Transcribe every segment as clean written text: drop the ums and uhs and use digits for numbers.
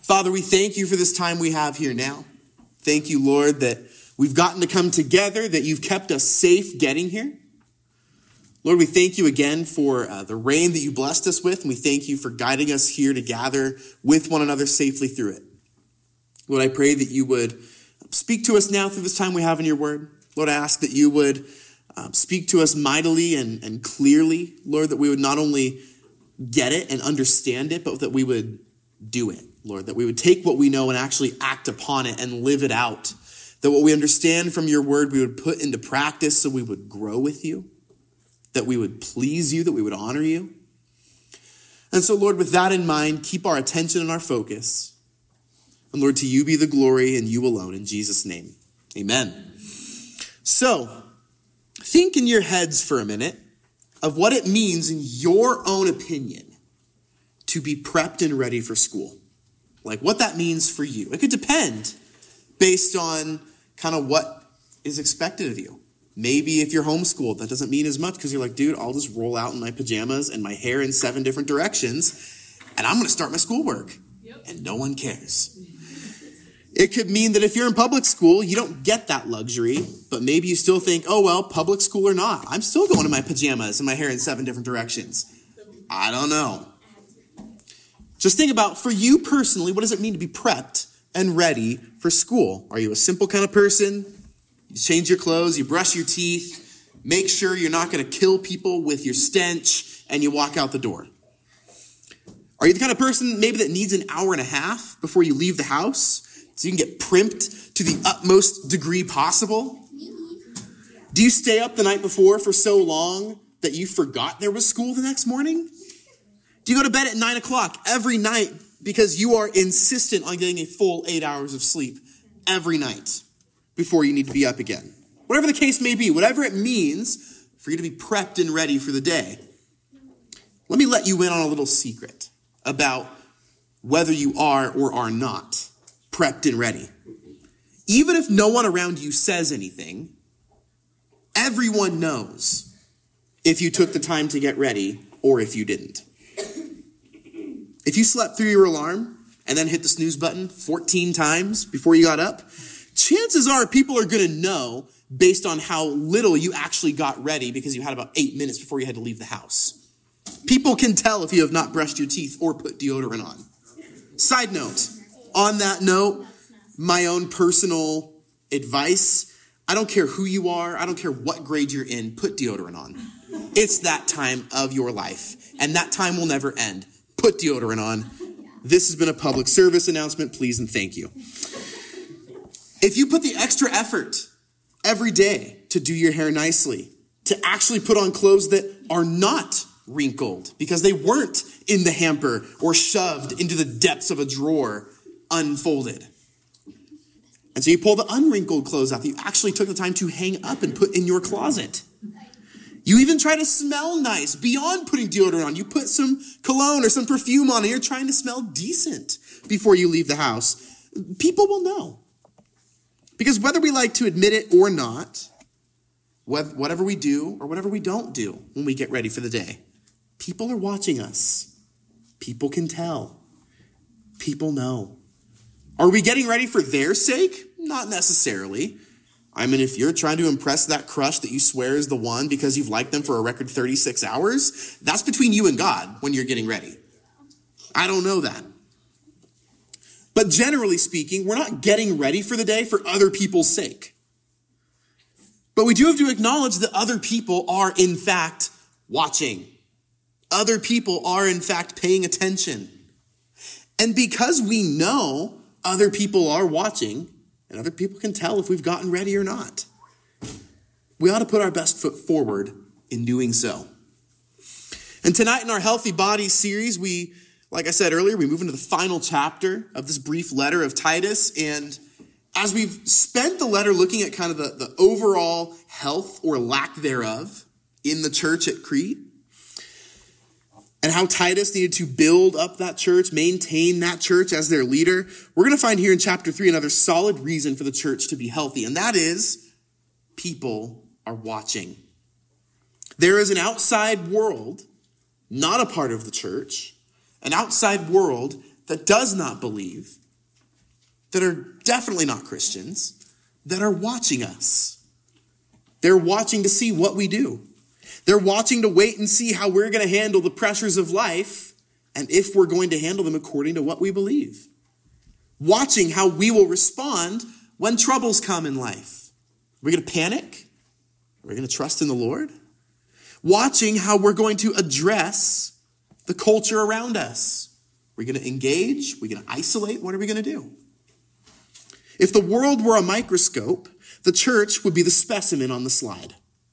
Father, we thank you for this time we have here now. Thank you, Lord, that we've gotten to come together, that you've kept us safe getting here. Lord, we thank you again for the rain that you blessed us with, and we thank you for guiding us here to gather with one another safely through it. Lord, I pray that you would speak to us now through this time we have in your word. Lord, I ask that you would speak to us mightily and clearly, Lord, that we would not only get it and understand it, but that we would do it, Lord, that we would take what we know and actually act upon it and live it out. That what we understand from your word, we would put into practice so we would grow with you, that we would please you, that we would honor you. And so, Lord, with that in mind, keep our attention and our focus. And Lord, to you be the glory and you alone, in Jesus' name. Amen. So, think in your heads for a minute of what it means in your own opinion to be prepped and ready for school. Like what that means for you. It could depend based on kind of what is expected of you. Maybe if you're homeschooled, that doesn't mean as much because you're like, dude, I'll just roll out in my pajamas and my hair in 7 different directions and I'm going to start my schoolwork. Yep. And no one cares. It could mean that if you're in public school, you don't get that luxury, but maybe you still think, oh, well, public school or not, I'm still going in my pajamas and my hair in 7 different directions. I don't know. Just think about, for you personally, what does it mean to be prepped and ready for school? Are you a simple kind of person? You change your clothes, you brush your teeth, make sure you're not going to kill people with your stench, and you walk out the door. Are you the kind of person maybe that needs an hour and a half before you leave the house so you can get primped to the utmost degree possible? Do you stay up the night before for so long that you forgot there was school the next morning? Do you go to bed at 9 o'clock every night because you are insistent on getting a full 8 hours of sleep every night before you need to be up again? Whatever the case may be, whatever it means for you to be prepped and ready for the day. Let me let you in on a little secret about whether you are or are not prepped and ready. Even if no one around you says anything, everyone knows if you took the time to get ready or if you didn't. If you slept through your alarm and then hit the snooze button 14 times before you got up, chances are people are going to know based on how little you actually got ready because you had about 8 minutes before you had to leave the house. People can tell if you have not brushed your teeth or put deodorant on. Side note, on that note, my own personal advice, I don't care who you are, I don't care what grade you're in, put deodorant on. It's that time of your life, and that time will never end. Put deodorant on. This has been a public service announcement, please and thank you. If you put the extra effort every day to do your hair nicely, to actually put on clothes that are not wrinkled because they weren't in the hamper or shoved into the depths of a drawer unfolded. And so you pull the unwrinkled clothes out that you actually took the time to hang up and put in your closet. You even try to smell nice beyond putting deodorant on. You put some cologne or some perfume on and you're trying to smell decent before you leave the house. People will know. Because whether we like to admit it or not, whatever we do or whatever we don't do when we get ready for the day, people are watching us. People can tell. People know. Are we getting ready for their sake? Not necessarily. I mean, if you're trying to impress that crush that you swear is the one because you've liked them for a record 36 hours, that's between you and God when you're getting ready. I don't know that. But generally speaking, we're not getting ready for the day for other people's sake. But we do have to acknowledge that other people are, in fact, watching. Other people are, in fact, paying attention. And because we know other people are watching, and other people can tell if we've gotten ready or not, we ought to put our best foot forward in doing so. And tonight in our Healthy Bodies series, like I said earlier, we move into the final chapter of this brief letter of Titus. And as we've spent the letter looking at kind of the overall health or lack thereof in the church at Crete, and how Titus needed to build up that church, maintain that church as their leader, we're going to find here in chapter 3 another solid reason for the church to be healthy, and that is people are watching. There is an outside world, not a part of the church, an outside world that does not believe, that are definitely not Christians, that are watching us. They're watching to see what we do. They're watching to wait and see how we're going to handle the pressures of life and if we're going to handle them according to what we believe. Watching how we will respond when troubles come in life. Are we going to panic? Are we going to trust in the Lord? Watching how we're going to address the culture around us. Are we going to engage? Are we going to isolate? What are we going to do? If the world were a microscope, the church would be the specimen on the slide.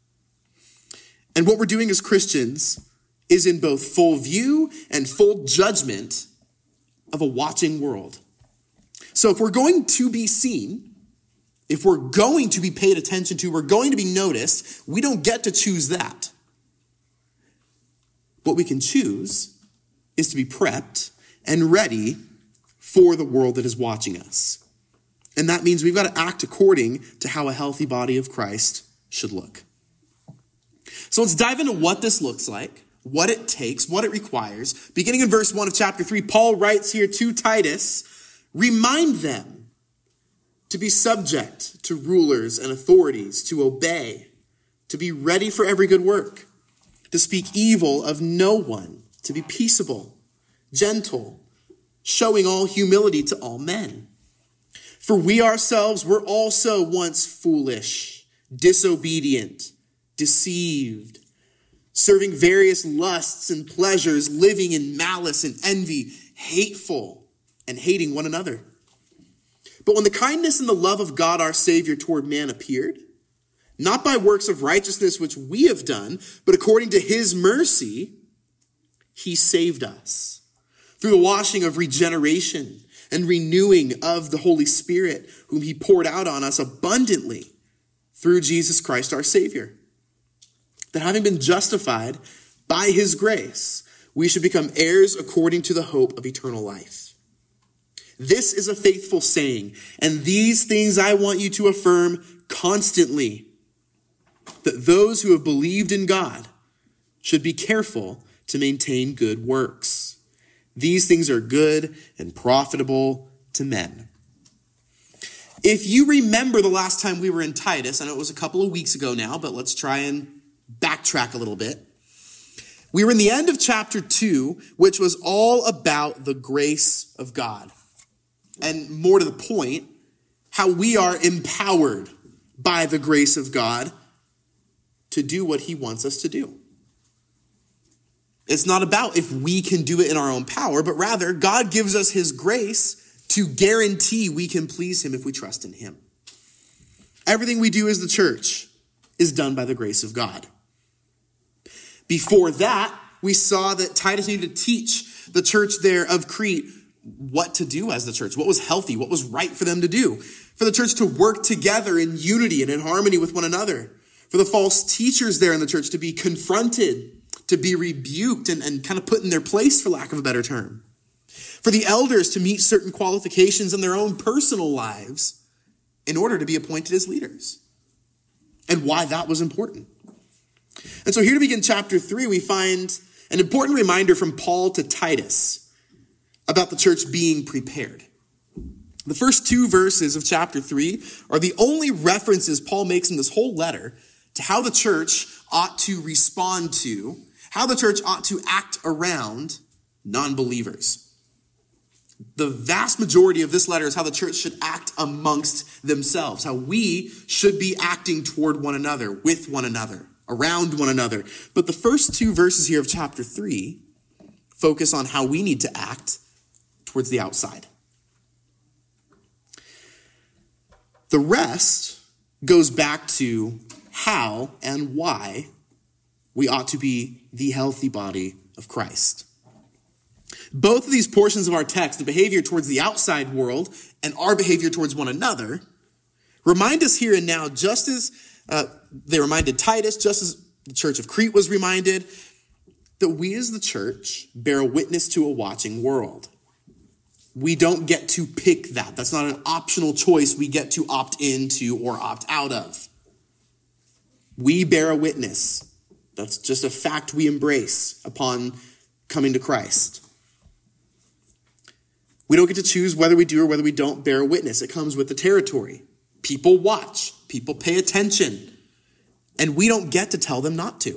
And what we're doing as Christians is in both full view and full judgment of a watching world. So if we're going to be seen, if we're going to be paid attention to, we're going to be noticed, we don't get to choose that. What we can choose is to be prepped and ready for the world that is watching us. And that means we've got to act according to how a healthy body of Christ should look. So let's dive into what this looks like, what it takes, what it requires. Beginning in verse 1 of chapter 3, Paul writes here to Titus, remind them to be subject to rulers and authorities, to obey, to be ready for every good work, to speak evil of no one, to be peaceable, gentle, showing all humility to all men. For we ourselves were also once foolish, disobedient, deceived, serving various lusts and pleasures, living in malice and envy, hateful, and hating one another. But when the kindness and the love of God our Savior toward man appeared, not by works of righteousness which we have done, but according to his mercy, he saved us through the washing of regeneration and renewing of the Holy Spirit, whom he poured out on us abundantly through Jesus Christ our Savior. That having been justified by his grace, we should become heirs according to the hope of eternal life. This is a faithful saying, and these things I want you to affirm constantly, that those who have believed in God should be careful to maintain good works. These things are good and profitable to men. If you remember the last time we were in Titus, I know it was a couple of weeks ago now, but let's try and backtrack a little bit. We were in the end of chapter 2, which was all about the grace of God. And more to the point, how we are empowered by the grace of God to do what he wants us to do. It's not about if we can do it in our own power, but rather God gives us his grace to guarantee we can please him if we trust in him. Everything we do as the church is done by the grace of God. Before that, we saw that Titus needed to teach the church there of Crete what to do as the church, what was healthy, what was right for them to do, for the church to work together in unity and in harmony with one another, for the false teachers there in the church to be confronted, to be rebuked and kind of put in their place, for lack of a better term, for the elders to meet certain qualifications in their own personal lives in order to be appointed as leaders, and why that was important. And so here to begin chapter 3, we find an important reminder from Paul to Titus about the church being prepared. The first 2 verses of chapter 3 are the only references Paul makes in this whole letter to how the church ought to respond to, how the church ought to act around non-believers. The vast majority of this letter is how the church should act amongst themselves, how we should be acting toward one another, with one another, around one another. But the first 2 verses here of chapter 3 focus on how we need to act towards the outside. The rest goes back to how and why we ought to be the healthy body of Christ. Both of these portions of our text, the behavior towards the outside world and our behavior towards one another, remind us here and now, just as they reminded Titus, just as the church of Crete was reminded, that we as the church bear witness to a watching world. We don't get to pick that. That's not an optional choice we get to opt into or opt out of. We bear a witness. That's just a fact we embrace upon coming to Christ. We don't get to choose whether we do or whether we don't bear witness. It comes with the territory. People watch. People pay attention. And we don't get to tell them not to.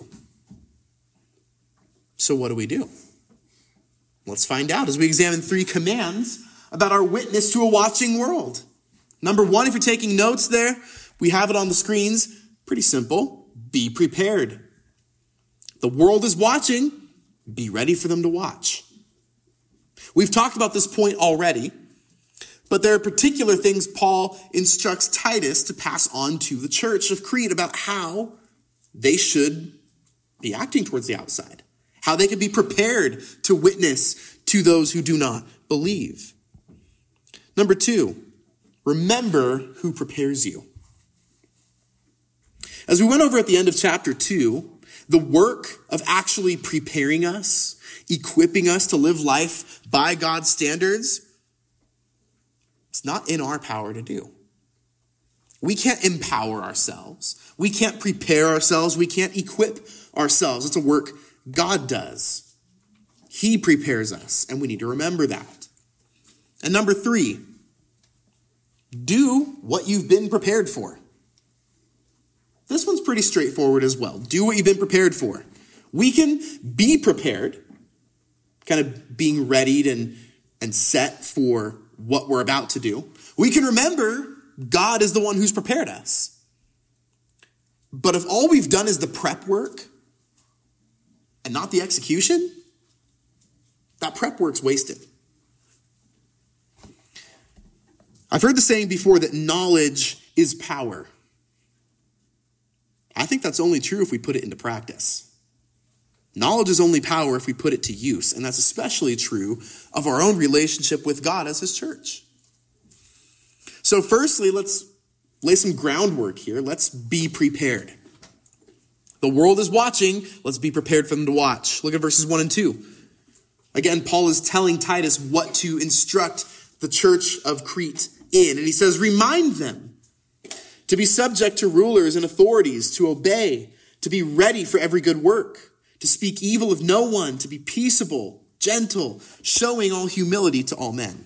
So what do? Let's find out as we examine 3 commands about our witness to a watching world. Number 1, if you're taking notes there, we have it on the screens. Pretty simple. Be prepared. The world is watching. Be ready for them to watch. We've talked about this point already, but there are particular things Paul instructs Titus to pass on to the church of Crete about how they should be acting towards the outside, how they could be prepared to witness to those who do not believe. Number 2, remember who prepares you. As we went over at the end of chapter 2, the work of actually preparing us, equipping us to live life by God's standards, it's not in our power to do. We can't empower ourselves. We can't prepare ourselves. We can't equip ourselves. It's a work God does. He prepares us, and we need to remember that. And number 3, do what you've been prepared for. This one's pretty straightforward as well. Do what you've been prepared for. We can be prepared, kind of being readied and set for what we're about to do. We can remember God is the one who's prepared us. But if all we've done is the prep work and not the execution, that prep work's wasted. I've heard the saying before that knowledge is power. I think that's only true if we put it into practice. Knowledge is only power if we put it to use, and that's especially true of our own relationship with God as his church. So firstly, let's lay some groundwork here. Let's be prepared. The world is watching. Let's be prepared for them to watch. Look at verses 1 and 2. Again, Paul is telling Titus what to instruct the church of Crete in, and he says, remind them to be subject to rulers and authorities, to obey, to be ready for every good work, to speak evil of no one, to be peaceable, gentle, showing all humility to all men.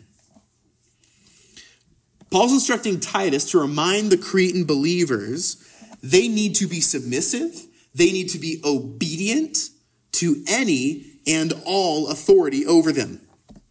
Paul's instructing Titus to remind the Cretan believers they need to be submissive, they need to be obedient to any and all authority over them.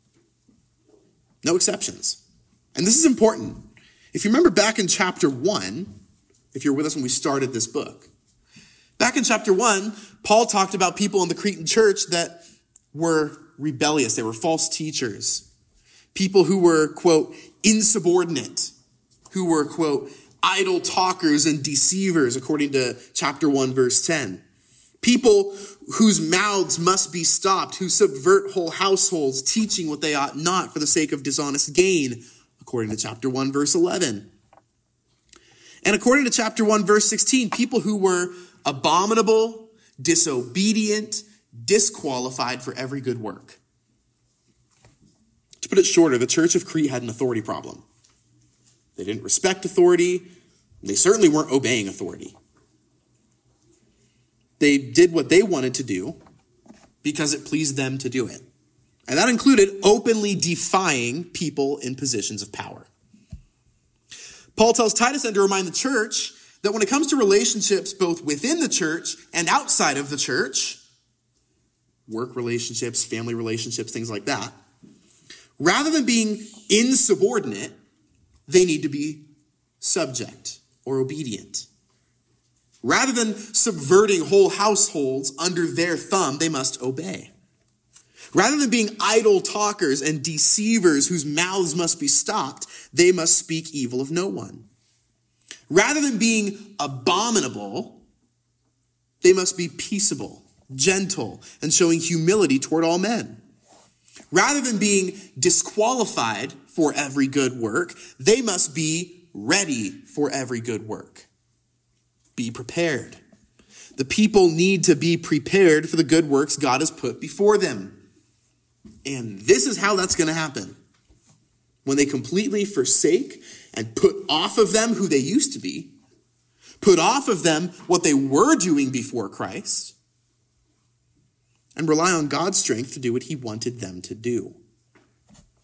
No exceptions. And this is important. If you remember back in chapter 1, if you're with us when we started this book, back in chapter 1, Paul talked about people in the Cretan church that were rebellious. They were false teachers. People who were, quote, insubordinate, who were, quote, idle talkers and deceivers, according to chapter 1, verse 10. People whose mouths must be stopped, who subvert whole households, teaching what they ought not for the sake of dishonest gain, according to chapter 1, verse 11. And according to chapter 1, verse 16, people who were abominable, disobedient, disqualified for every good work. To put it shorter, the church of Crete had an authority problem. They didn't respect authority. They certainly weren't obeying authority. They did what they wanted to do because it pleased them to do it. And that included openly defying people in positions of power. Paul tells Titus then to remind the church that when it comes to relationships both within the church and outside of the church, work relationships, family relationships, things like that, rather than being insubordinate, they need to be subject or obedient. Rather than subverting whole households under their thumb, they must obey. Rather than being idle talkers and deceivers whose mouths must be stopped, they must speak evil of no one. Rather than being abominable, they must be peaceable, gentle, and showing humility toward all men. Rather than being disqualified for every good work, they must be ready for every good work. Be prepared. The people need to be prepared for the good works God has put before them. And this is how that's going to happen. When they completely forsake and put off of them who they used to be, put off of them what they were doing before Christ, and rely on God's strength to do what he wanted them to do.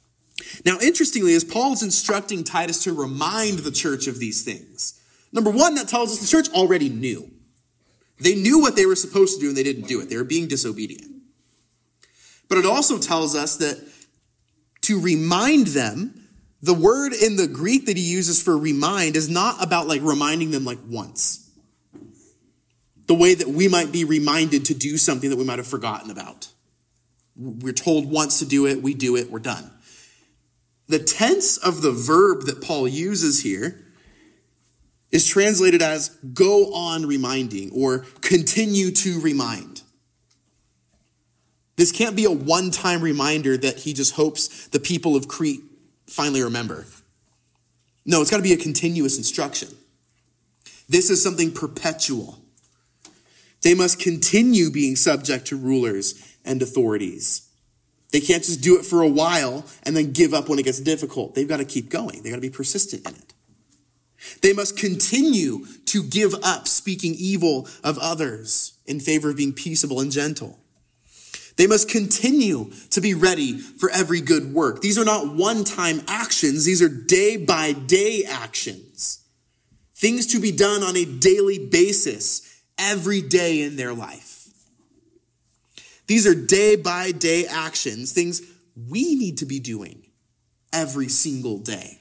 Now, interestingly, as Paul's instructing Titus to remind the church of these things, number one, that tells us the church already knew. They knew what they were supposed to do and they didn't do it. They were being disobedient. But it also tells us that to remind them, the word in the Greek that he uses for remind is not about like reminding them like once. The way that we might be reminded to do something that we might have forgotten about. We're told once to do it, we do it, we're done. The tense of the verb that Paul uses here is translated as go on reminding or continue to remind. This can't be a one-time reminder that he just hopes the people of Crete finally remember. No, it's got to be a continuous instruction. This is something perpetual. They must continue being subject to rulers and authorities. They can't just do it for a while and then give up when it gets difficult. They've got to keep going. They've got to be persistent in it. They must continue to give up speaking evil of others in favor of being peaceable and gentle. They must continue to be ready for every good work. These are not one-time actions. These are day-by-day actions. Things to be done on a daily basis, every day in their life. These are day-by-day actions, things we need to be doing every single day.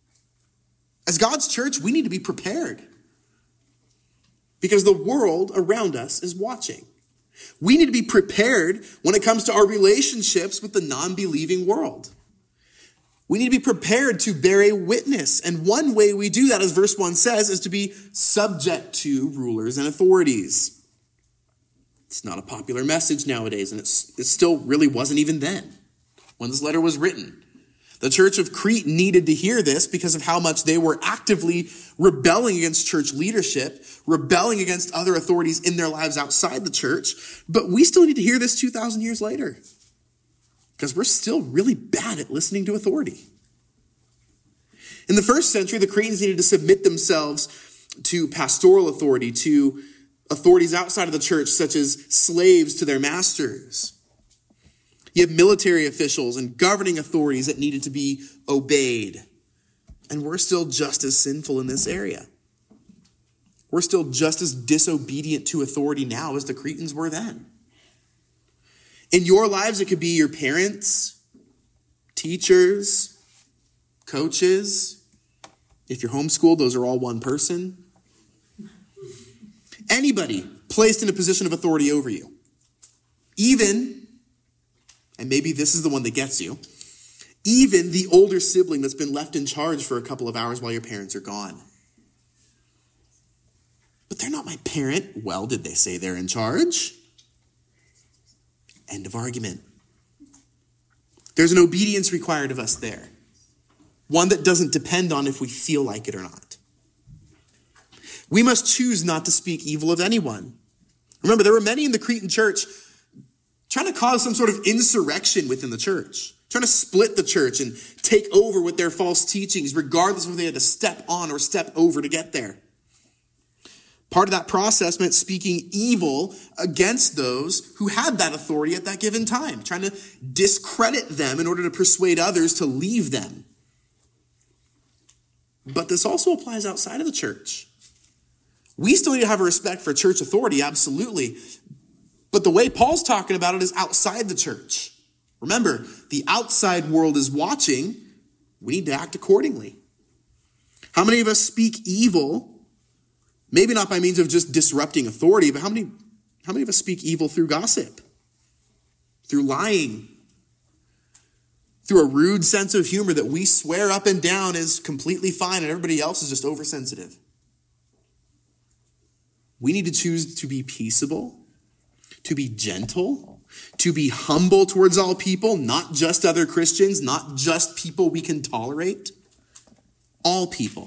As God's church, we need to be prepared because the world around us is watching. We need to be prepared when it comes to our relationships with the non-believing world. We need to be prepared to bear a witness. And one way we do that, as verse 1 says, is to be subject to rulers and authorities. It's not a popular message nowadays, and it still really wasn't even then when this letter was written. The church of Crete needed to hear this because of how much they were actively rebelling against church leadership, rebelling against other authorities in their lives outside the church. But we still need to hear this 2,000 years later because we're still really bad at listening to authority. In the first century, the Cretans needed to submit themselves to pastoral authority, to authorities outside of the church, such as slaves to their masters. You have military officials and governing authorities that needed to be obeyed. And we're still just as sinful in this area. We're still just as disobedient to authority now as the Cretans were then. In your lives, it could be your parents, teachers, coaches. If you're homeschooled, those are all one person. Anybody placed in a position of authority over you. Even, and maybe this is the one that gets you, even the older sibling that's been left in charge for a couple of hours while your parents are gone. But they're not my parent. Well, did they say they're in charge? End of argument. There's an obedience required of us there. One that doesn't depend on if we feel like it or not. We must choose not to speak evil of anyone. Remember, there were many in the Cretan church trying to cause some sort of insurrection within the church, trying to split the church and take over with their false teachings, regardless of whether they had to step on or step over to get there. Part of that process meant speaking evil against those who had that authority at that given time, trying to discredit them in order to persuade others to leave them. But this also applies outside of the church. We still need to have a respect for church authority, absolutely. But the way Paul's talking about it is outside the church. Remember, the outside world is watching. We need to act accordingly. How many of us speak evil? Maybe not by means of just disrupting authority, but how many of us speak evil through gossip? Through lying? Through a rude sense of humor that we swear up and down is completely fine and everybody else is just oversensitive? We need to choose to be peaceable, to be gentle, to be humble towards all people, not just other Christians, not just people we can tolerate, all people.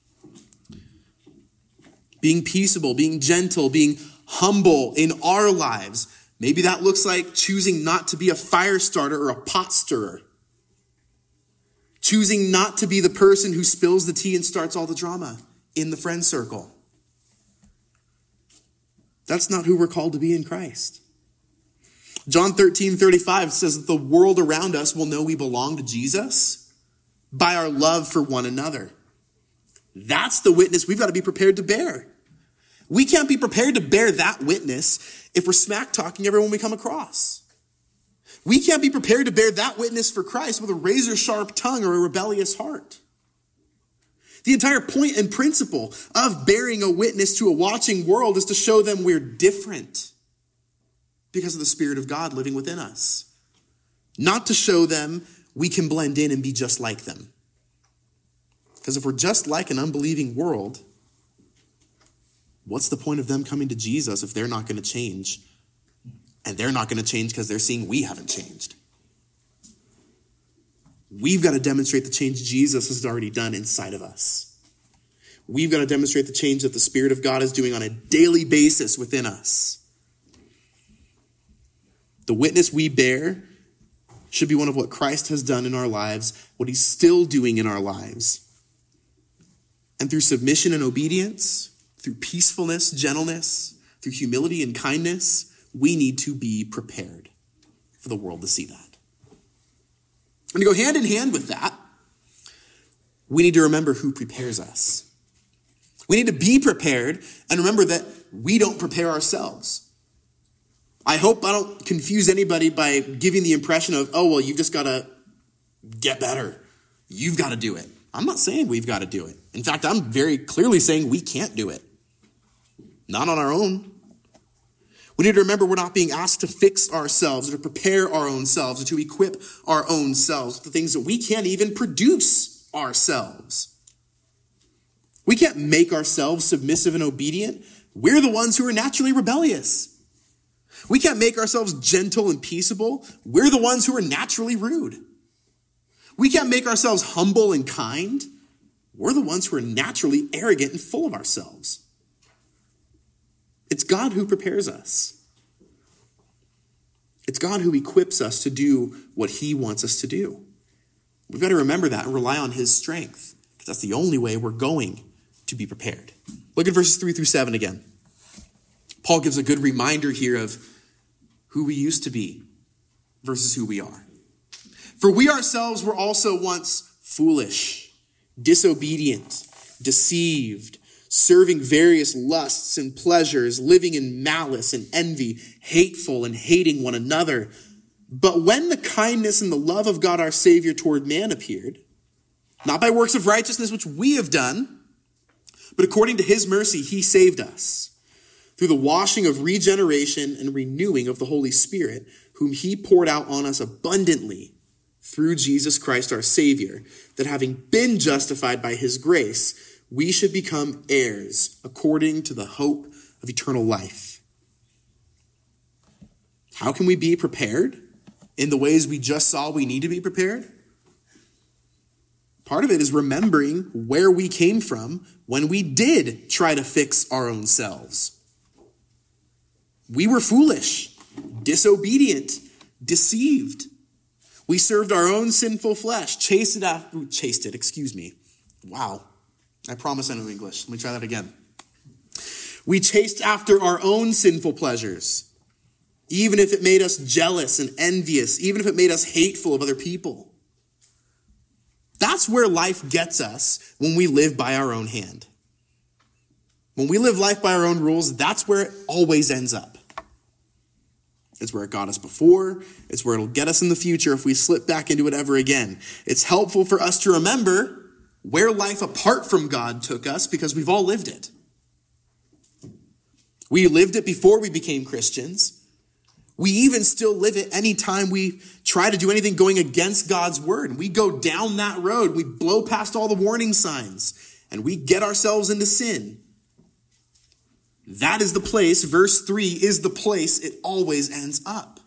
Being peaceable, being gentle, being humble in our lives. Maybe that looks like choosing not to be a fire starter or a pot stirrer. Choosing not to be the person who spills the tea and starts all the drama in the friend circle. That's not who we're called to be in Christ. John 13:35 says that the world around us will know we belong to Jesus by our love for one another. That's the witness we've got to be prepared to bear. We can't be prepared to bear that witness if we're smack talking everyone we come across. We can't be prepared to bear that witness for Christ with a razor sharp tongue or a rebellious heart. The entire point and principle of bearing a witness to a watching world is to show them we're different because of the Spirit of God living within us. Not to show them we can blend in and be just like them. Because if we're just like an unbelieving world, what's the point of them coming to Jesus if they're not going to change? And they're not going to change because they're seeing we haven't changed. We've got to demonstrate the change Jesus has already done inside of us. We've got to demonstrate the change that the Spirit of God is doing on a daily basis within us. The witness we bear should be one of what Christ has done in our lives, what he's still doing in our lives. And through submission and obedience, through peacefulness, gentleness, through humility and kindness, we need to be prepared for the world to see that. And to go hand in hand with that, we need to remember who prepares us. We need to be prepared and remember that we don't prepare ourselves. I hope I don't confuse anybody by giving the impression of, oh, well, you've just got to get better. You've got to do it. I'm not saying we've got to do it. In fact, I'm very clearly saying we can't do it. Not on our own. We need to remember we're not being asked to fix ourselves or to prepare our own selves or to equip our own selves with the things that we can't even produce ourselves. We can't make ourselves submissive and obedient. We're the ones who are naturally rebellious. We can't make ourselves gentle and peaceable. We're the ones who are naturally rude. We can't make ourselves humble and kind. We're the ones who are naturally arrogant and full of ourselves. It's God who prepares us. It's God who equips us to do what he wants us to do. We've got to remember that and rely on his strength, because that's the only way we're going to be prepared. Look at verses 3-7 again. Paul gives a good reminder here of who we used to be versus who we are. For we ourselves were also once foolish, disobedient, deceived, serving various lusts and pleasures, living in malice and envy, hateful and hating one another. But when the kindness and the love of God our Savior toward man appeared, not by works of righteousness which we have done, but according to his mercy he saved us, through the washing of regeneration and renewing of the Holy Spirit, whom he poured out on us abundantly through Jesus Christ our Savior, that having been justified by his grace, we should become heirs according to the hope of eternal life. How can we be prepared in the ways we just saw we need to be prepared? Part of it is remembering where we came from when we did try to fix our own selves. We were foolish, disobedient, deceived. We served our own sinful flesh, Wow. I promise I know English. Let me try that again. We chased after our own sinful pleasures, even if it made us jealous and envious, even if it made us hateful of other people. That's where life gets us when we live by our own hand. When we live life by our own rules, that's where it always ends up. It's where it got us before. It's where it'll get us in the future if we slip back into it ever again. It's helpful for us to remember where life apart from God took us, because we've all lived it. We lived it before we became Christians. We even still live it anytime we try to do anything going against God's word. We go down that road. We blow past all the warning signs and we get ourselves into sin. That is the place, verse 3 is the place it always ends up.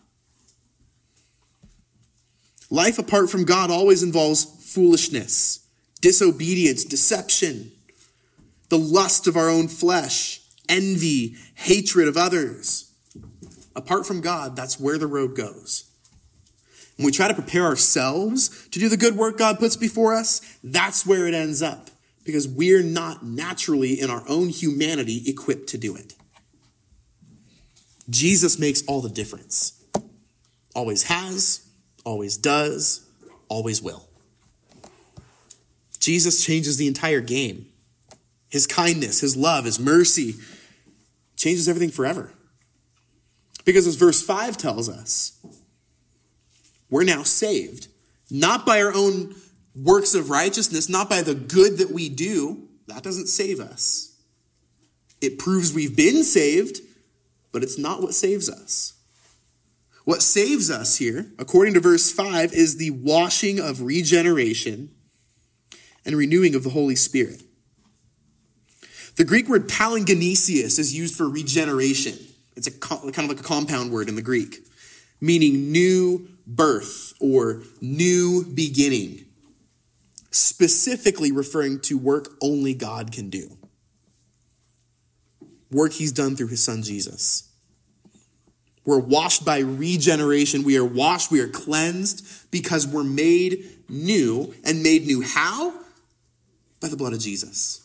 Life apart from God always involves foolishness, disobedience, deception, the lust of our own flesh, envy, hatred of others. Apart from God, that's where the road goes. When we try to prepare ourselves to do the good work God puts before us, that's where it ends up, because we're not naturally in our own humanity equipped to do it. Jesus makes all the difference. Always has, always does, always will. Jesus changes the entire game. His kindness, his love, his mercy changes everything forever. Because as verse 5 tells us, we're now saved, not by our own works of righteousness, not by the good that we do. That doesn't save us. It proves we've been saved, but it's not what saves us. What saves us here, according to verse 5, is the washing of regeneration and renewing of the Holy Spirit. The Greek word palingenesis is used for regeneration. It's kind of like a compound word in the Greek, meaning new birth or new beginning, specifically referring to work only God can do. Work he's done through his son Jesus. We're washed by regeneration. We are washed, we are cleansed because we're made new. And made new how? By the blood of Jesus.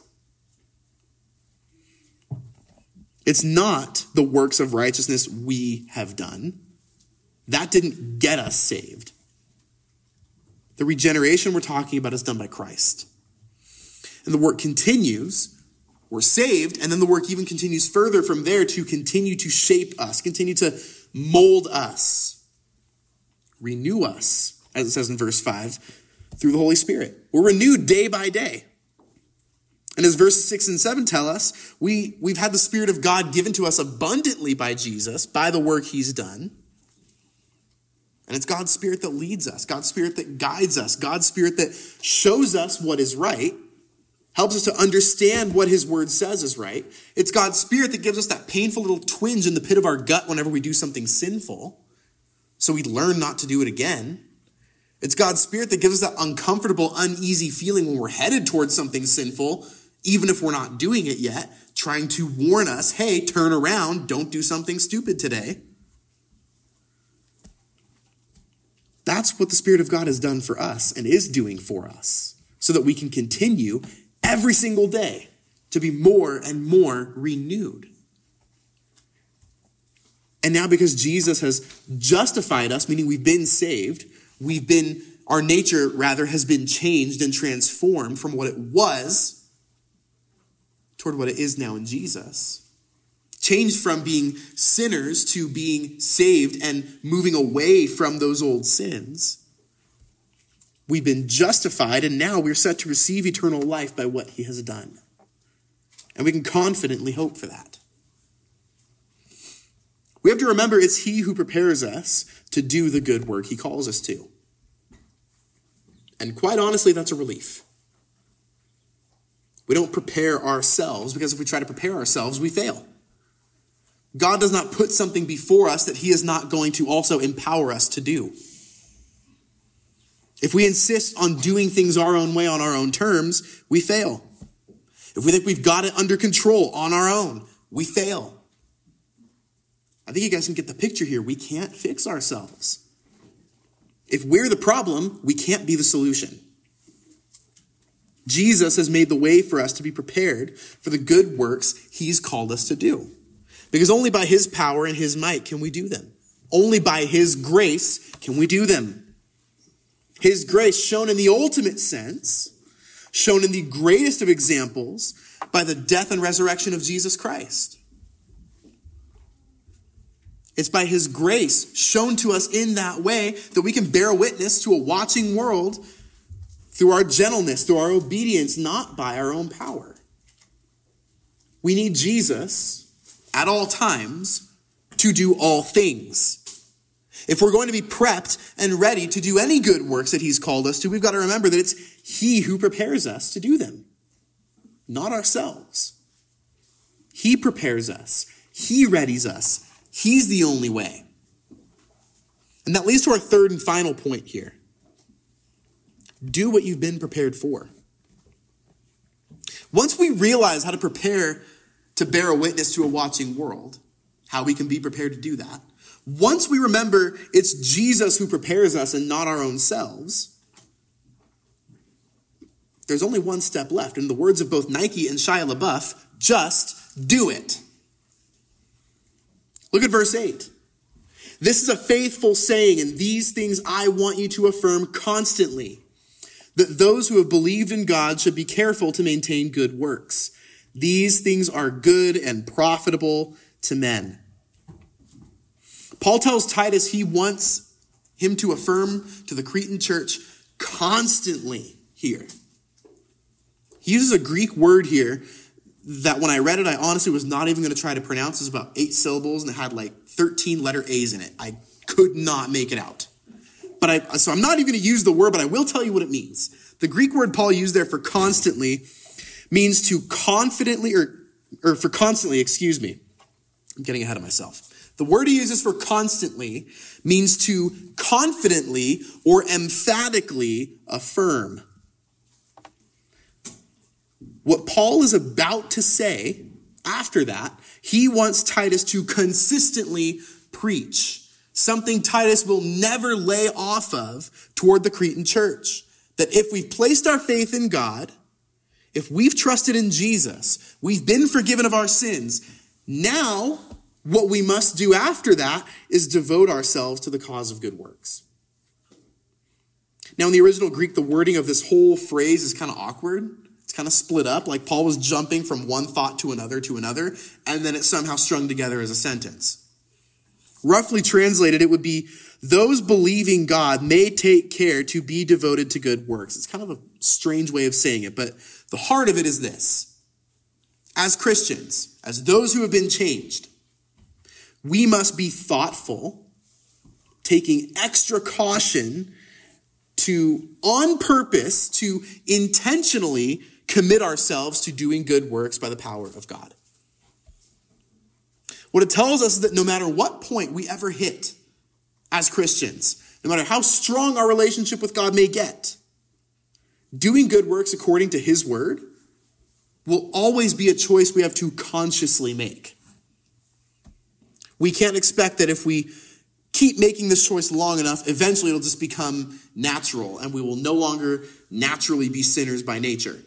It's not the works of righteousness we have done. That didn't get us saved. The regeneration we're talking about is done by Christ. And the work continues. We're saved, and then the work even continues further from there to continue to shape us, continue to mold us, renew us, as it says in verse 5, through the Holy Spirit. We're renewed day by day. And as verses 6 and 7 tell us, we've had the Spirit of God given to us abundantly by Jesus, by the work he's done. And it's God's Spirit that leads us, God's Spirit that guides us, God's Spirit that shows us what is right, helps us to understand what his word says is right. It's God's Spirit that gives us that painful little twinge in the pit of our gut whenever we do something sinful, so we learn not to do it again. It's God's Spirit that gives us that uncomfortable, uneasy feeling when we're headed towards something sinful, even if we're not doing it yet, trying to warn us, hey, turn around, don't do something stupid today. That's what the Spirit of God has done for us and is doing for us, so that we can continue every single day to be more and more renewed. And now because Jesus has justified us, meaning we've been saved, our nature rather has been changed and transformed from what it was toward what it is now in Jesus. Changed from being sinners to being saved and moving away from those old sins. We've been justified, and now we're set to receive eternal life by what he has done. And we can confidently hope for that. We have to remember it's he who prepares us to do the good work he calls us to. And quite honestly, that's a relief. We don't prepare ourselves, because if we try to prepare ourselves, we fail. God does not put something before us that he is not going to also empower us to do. If we insist on doing things our own way on our own terms, we fail. If we think we've got it under control on our own, we fail. I think you guys can get the picture here. We can't fix ourselves. If we're the problem, we can't be the solution. Jesus has made the way for us to be prepared for the good works he's called us to do. Because only by his power and his might can we do them. Only by his grace can we do them. His grace shown in the ultimate sense, shown in the greatest of examples by the death and resurrection of Jesus Christ. It's by his grace shown to us in that way that we can bear witness to a watching world through our gentleness, through our obedience, not by our own power. We need Jesus at all times to do all things. If we're going to be prepped and ready to do any good works that he's called us to, we've got to remember that it's he who prepares us to do them, not ourselves. He prepares us. He readies us. He's the only way. And that leads to our third and final point here. Do what you've been prepared for. Once we realize how to prepare to bear a witness to a watching world, how we can be prepared to do that, once we remember it's Jesus who prepares us and not our own selves, there's only one step left. In the words of both Nike and Shia LaBeouf, just do it. Look at verse 8. This is a faithful saying, and these things I want you to affirm constantly, that those who have believed in God should be careful to maintain good works. These things are good and profitable to men. Paul tells Titus he wants him to affirm to the Cretan church constantly here. He uses a Greek word here that when I read it, I honestly was not even going to try to pronounce. It was about 8 syllables and it had like 13 letter A's in it. I could not make it out. So I'm not even going to use the word, but I will tell you what it means. The Greek word Paul used there for constantly means to confidently, or for constantly, excuse me. I'm getting ahead of myself. The word he uses for constantly means to confidently or emphatically affirm. What Paul is about to say after that, he wants Titus to consistently preach. Something Titus will never lay off of toward the Cretan church. That if we've placed our faith in God, if we've trusted in Jesus, we've been forgiven of our sins, now what we must do after that is devote ourselves to the cause of good works. Now in the original Greek, the wording of this whole phrase is kind of awkward. It's kind of split up, like Paul was jumping from one thought to another, and then it's somehow strung together as a sentence. Roughly translated, it would be, those believing God may take care to be devoted to good works. It's kind of a strange way of saying it, but the heart of it is this. As Christians, as those who have been changed, we must be thoughtful, taking extra caution to, on purpose, to intentionally commit ourselves to doing good works by the power of God. What it tells us is that no matter what point we ever hit as Christians, no matter how strong our relationship with God may get, doing good works according to his word will always be a choice we have to consciously make. We can't expect that if we keep making this choice long enough, eventually it'll just become natural and we will no longer naturally be sinners by nature.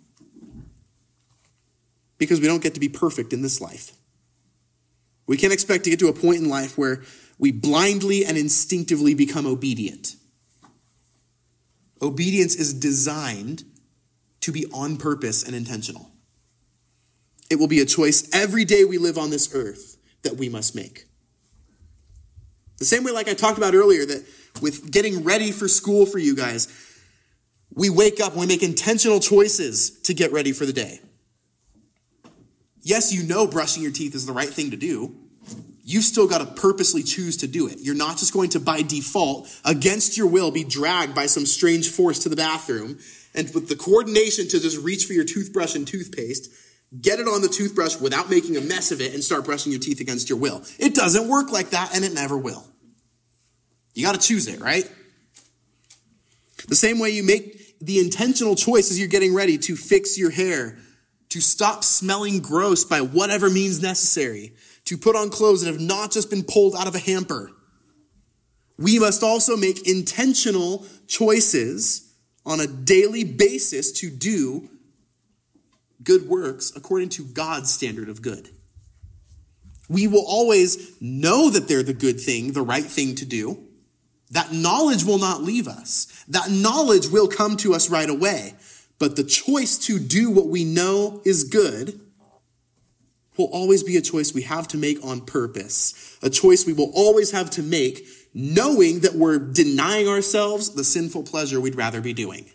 Because we don't get to be perfect in this life. We can't expect to get to a point in life where we blindly and instinctively become obedient. Obedience is designed to be on purpose and intentional. It will be a choice every day we live on this earth that we must make. The same way, like I talked about earlier, that with getting ready for school for you guys, we wake up and we make intentional choices to get ready for the day. Yes, you know brushing your teeth is the right thing to do. You've still got to purposely choose to do it. You're not just going to, by default, against your will, be dragged by some strange force to the bathroom and with the coordination to just reach for your toothbrush and toothpaste, get it on the toothbrush without making a mess of it and start brushing your teeth against your will. It doesn't work like that, and it never will. You got to choose it, right? The same way you make the intentional choice as you're getting ready to fix your hair, to stop smelling gross by whatever means necessary, to put on clothes that have not just been pulled out of a hamper. We must also make intentional choices on a daily basis to do good works according to God's standard of good. We will always know that they're the good thing, the right thing to do. That knowledge will not leave us. That knowledge will come to us right away. But the choice to do what we know is good will always be a choice we have to make on purpose. A choice we will always have to make knowing that we're denying ourselves the sinful pleasure we'd rather be doing.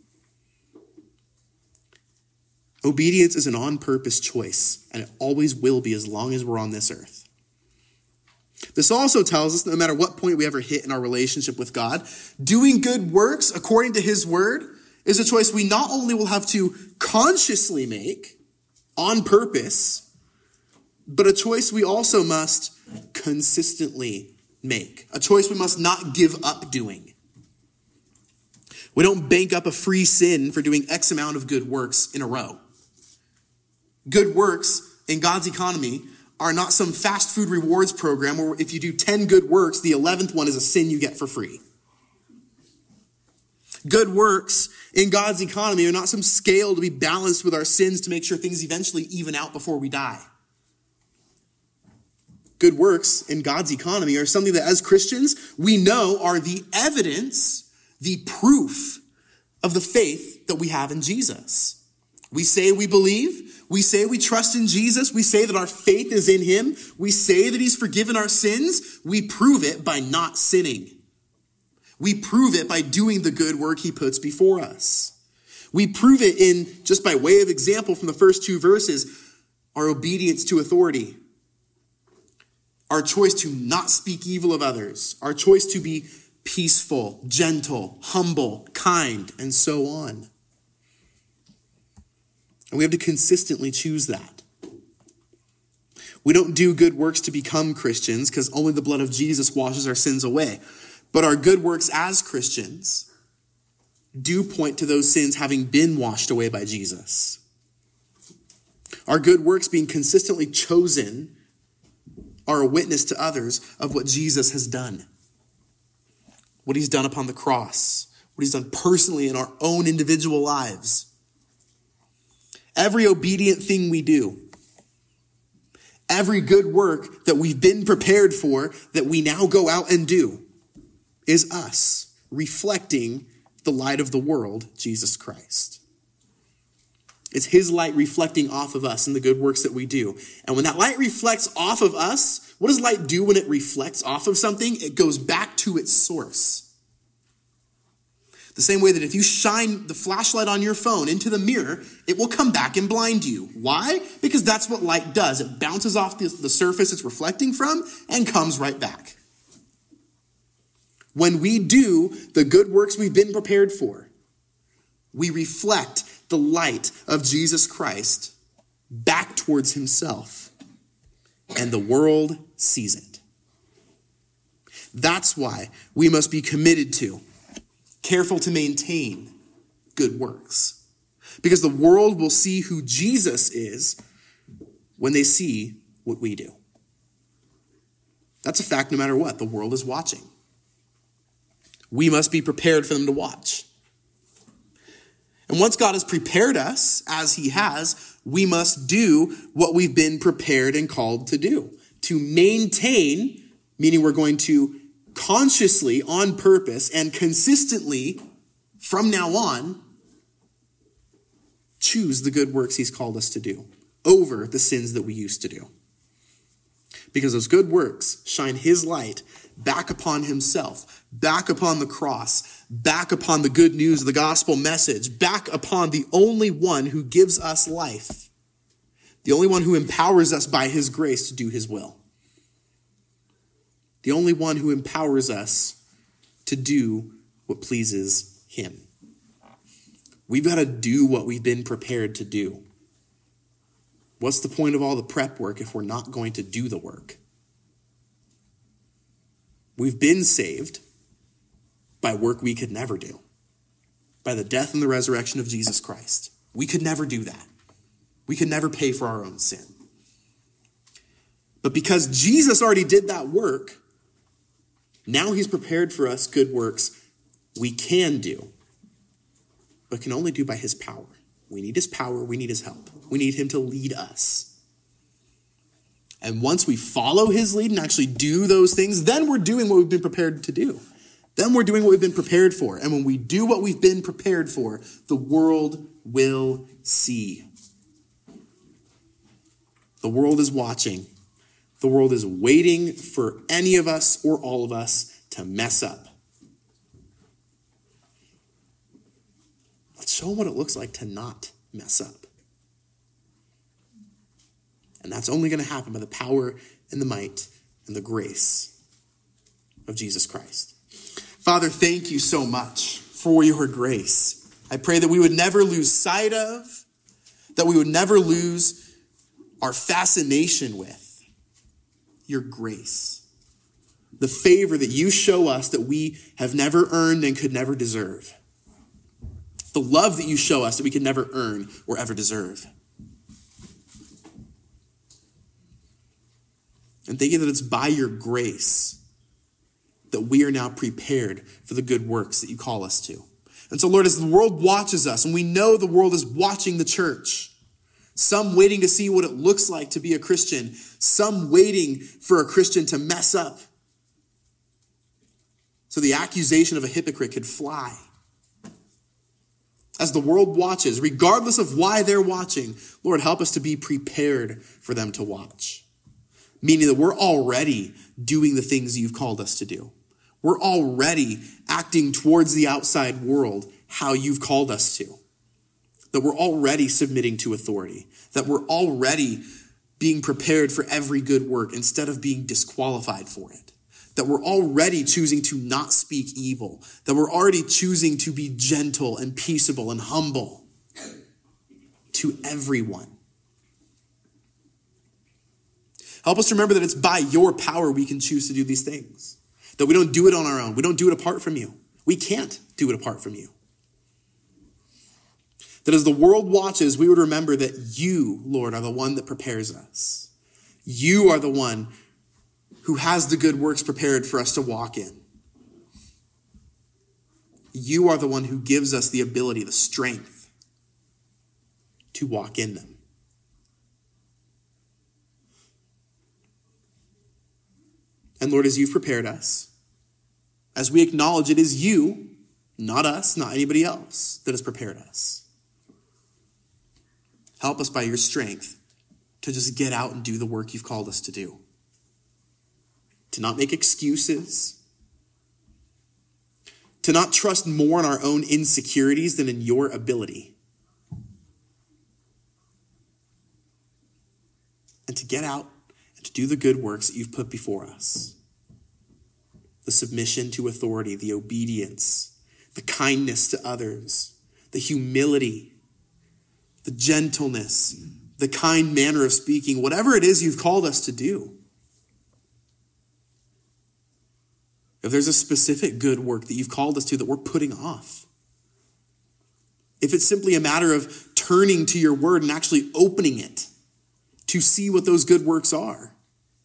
Obedience is an on-purpose choice, and it always will be as long as we're on this earth. This also tells us that no matter what point we ever hit in our relationship with God, doing good works according to his word is a choice we not only will have to consciously make on purpose, but a choice we also must consistently make. A choice we must not give up doing. We don't bank up a free sin for doing X amount of good works in a row. Good works in God's economy are not some fast food rewards program where if you do 10 good works, the 11th one is a sin you get for free. Good works in God's economy are not some scale to be balanced with our sins to make sure things eventually even out before we die. good works in God's economy are something that as Christians, we know are the evidence, the proof of the faith that we have in Jesus. We say we believe, we say we trust in Jesus, we say that our faith is in him, we say that he's forgiven our sins, we prove it by not sinning. We prove it by doing the good work he puts before us. We prove it in, just by way of example from the first two verses, our obedience to authority. Our choice to not speak evil of others. Our choice to be peaceful, gentle, humble, kind, and so on. And we have to consistently choose that. We don't do good works to become Christians because only the blood of Jesus washes our sins away. But our good works as Christians do point to those sins having been washed away by Jesus. Our good works being consistently chosen are a witness to others of what Jesus has done. What he's done upon the cross. What he's done personally in our own individual lives. Every obedient thing we do. Every good work that we've been prepared for that we now go out and do is us reflecting the light of the world, Jesus Christ. It's his light reflecting off of us in the good works that we do. And when that light reflects off of us, what does light do when it reflects off of something? It goes back to its source. The same way that if you shine the flashlight on your phone into the mirror, it will come back and blind you. Why? Because that's what light does. It bounces off the surface it's reflecting from and comes right back. When we do the good works we've been prepared for, we reflect the light of Jesus Christ back towards himself, and the world sees it. That's why we must be committed to, careful to maintain good works. Because the world will see who Jesus is when they see what we do. That's a fact no matter what. The world is watching. We must be prepared for them to watch. And once God has prepared us, as he has, we must do what we've been prepared and called to do. To maintain, meaning we're going to consciously, on purpose, and consistently, from now on, choose the good works he's called us to do over the sins that we used to do. Because those good works shine his light back upon himself, back upon the cross, back upon the good news of the gospel message, back upon the only one who gives us life, the only one who empowers us by his grace to do his will, the only one who empowers us to do what pleases him. We've got to do what we've been prepared to do. What's the point of all the prep work if we're not going to do the work? We've been saved by work we could never do, by the death and the resurrection of Jesus Christ. We could never do that. We could never pay for our own sin. But because Jesus already did that work, now he's prepared for us good works we can do, but can only do by his power. We need his power. We need his help. We need him to lead us. And once we follow his lead and actually do those things, then we're doing what we've been prepared to do. Then we're doing what we've been prepared for. And when we do what we've been prepared for, the world will see. The world is watching. The world is waiting for any of us or all of us to mess up. Let's show them what it looks like to not mess up. And that's only going to happen by the power and the might and the grace of Jesus Christ. Father, thank you so much for your grace. I pray that we would never lose sight of, that we would never lose our fascination with your grace. The favor that you show us that we have never earned and could never deserve. The love that you show us that we could never earn or ever deserve. And thank you that it's by your grace that we are now prepared for the good works that you call us to. And so, Lord, as the world watches us, and we know the world is watching the church, some waiting to see what it looks like to be a Christian, some waiting for a Christian to mess up so the accusation of a hypocrite could fly. As the world watches, regardless of why they're watching, Lord, help us to be prepared for them to watch. Meaning that we're already doing the things you've called us to do. We're already acting towards the outside world how you've called us to. That we're already submitting to authority. That we're already being prepared for every good work instead of being disqualified for it. That we're already choosing to not speak evil. That we're already choosing to be gentle and peaceable and humble to everyone. Help us remember that it's by your power we can choose to do these things. That we don't do it on our own. We don't do it apart from you. We can't do it apart from you. That as the world watches, we would remember that you, Lord, are the one that prepares us. You are the one who has the good works prepared for us to walk in. You are the one who gives us the ability, the strength to walk in them. And Lord, as you've prepared us, as we acknowledge it is you, not us, not anybody else, that has prepared us. Help us by your strength to just get out and do the work you've called us to do. To not make excuses. To not trust more in our own insecurities than in your ability. And to get out and to do the good works that you've put before us. The submission to authority, the obedience, the kindness to others, the humility, the gentleness, the kind manner of speaking, whatever it is you've called us to do. If there's a specific good work that you've called us to that we're putting off, if it's simply a matter of turning to your word and actually opening it to see what those good works are,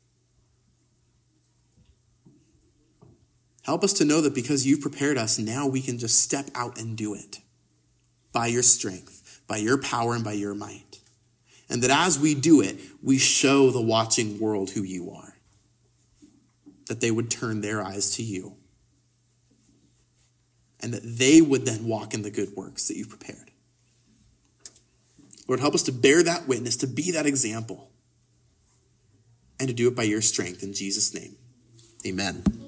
help us to know that because you've prepared us, now we can just step out and do it by your strength, by your power, and by your might. And that as we do it, we show the watching world who you are. That they would turn their eyes to you. And that they would then walk in the good works that you've prepared. Lord, help us to bear that witness, to be that example. And to do it by your strength in Jesus' name. Amen.